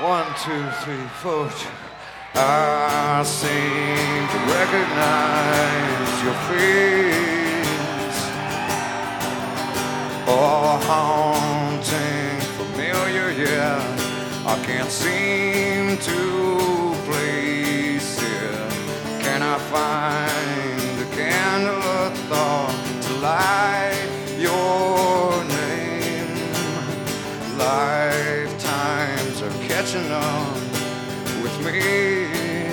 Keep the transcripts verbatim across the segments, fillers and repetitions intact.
One, two, three, four. I seem to recognize your face. Oh, haunting, familiar, yeah. I can't seem to place it. Can I find the candle of thought to light your name? Lifetimes are catching up with me.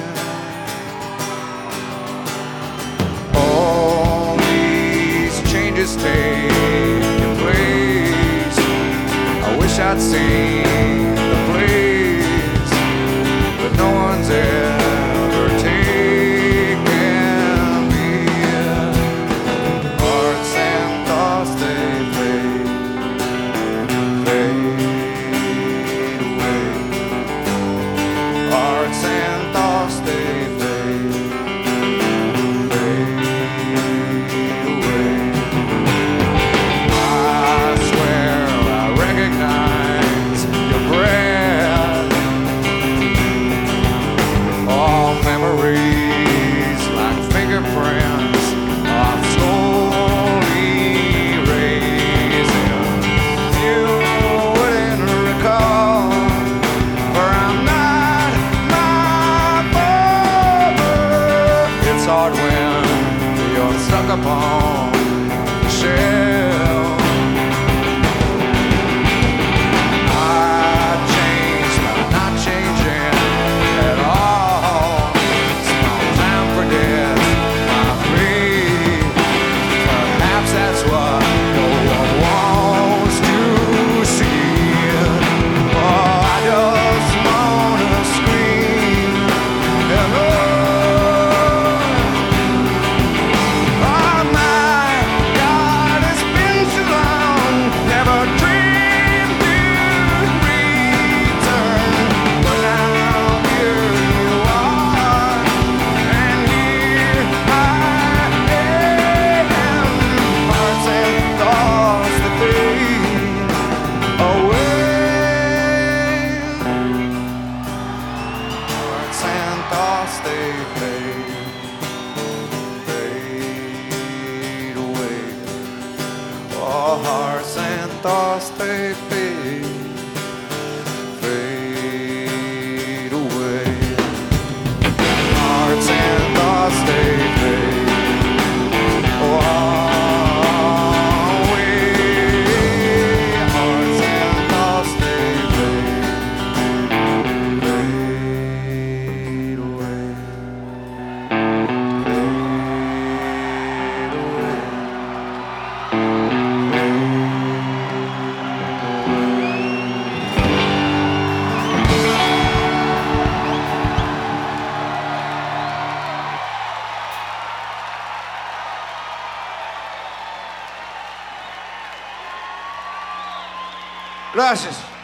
All these changes taking place. I wish I'd seen the place, but no one's ever taken me. Hearts and thoughts, they fade, fade away. Hearts and thoughts, they fade, fade away. I swear I recognize your breath. All memories like fingerprints are slowly erasing. You wouldn't recall, for I'm not my father. It's hard when you're stuck upon the shelf. I changed, but I'm not changing at all. Small time forgets my feet. Perhaps that's what no one wants to see. Oh, I just wanna scream hello. Oh my God, it's been too long. Never dreamed you'd return, but now here you are, and here I am. Hearts and thoughts that fade away. Hearts and thoughts they fade, fade away. Oh, hearts and thoughts they fade, fade away. Hearts and thoughts they fade away. Hearts and thoughts they fade, fade away. Fade away. Gracias.